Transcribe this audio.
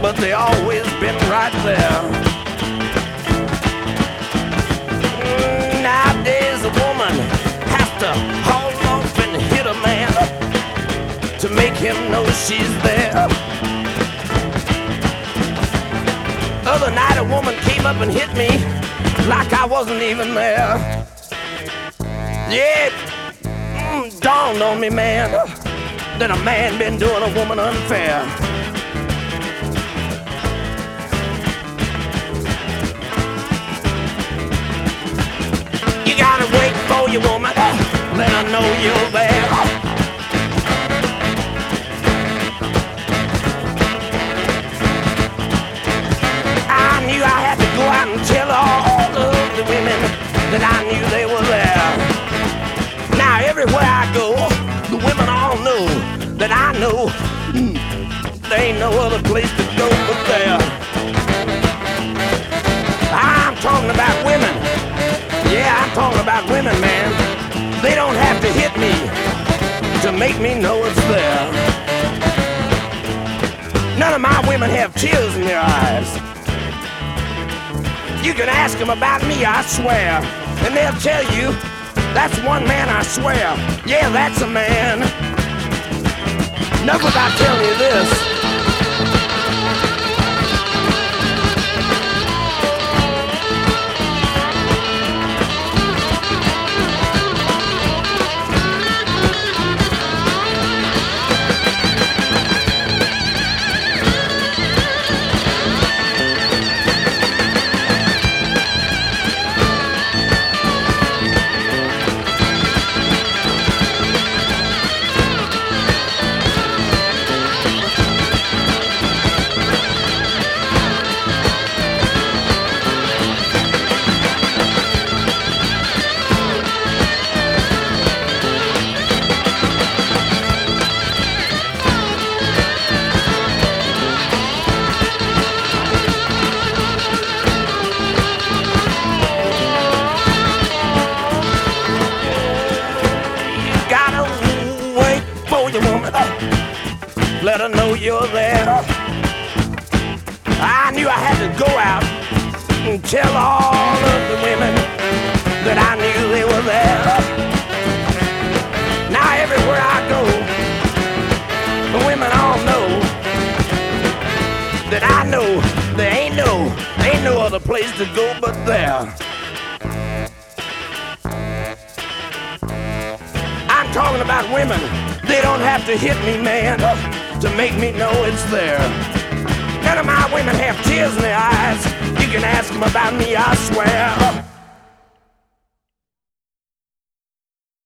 but they always been right there. Nowadays a woman has to haul off and hit a man to make him know she's there. Other night a woman came up and hit me like I wasn't even there. Yeah, dawned on me, man, that a man been doing a woman unfair. You gotta wait for your woman, let her know you're there. I knew I had to go out and tell all of the women that I knew they were there. Now everywhere I go, the women all know that I know there ain't no other place to go but there. I'm talking about women. Yeah, I'm talking about women, man. They don't have to hit me to make me know it's there. None of my women have tears in their eyes. You can ask them about me, I swear, and they'll tell you, that's one man, I swear. Yeah, that's a man. Enough about telling you this. Let her know you're there. I knew I had to go out and tell all of the women that I knew they were there. Now everywhere I go, the women all know that I know there ain't no other place to go but there. I'm talking about women. They don't have to hit me, man, to make me know it's there. None of my women have tears in their eyes. You can ask them about me, I swear.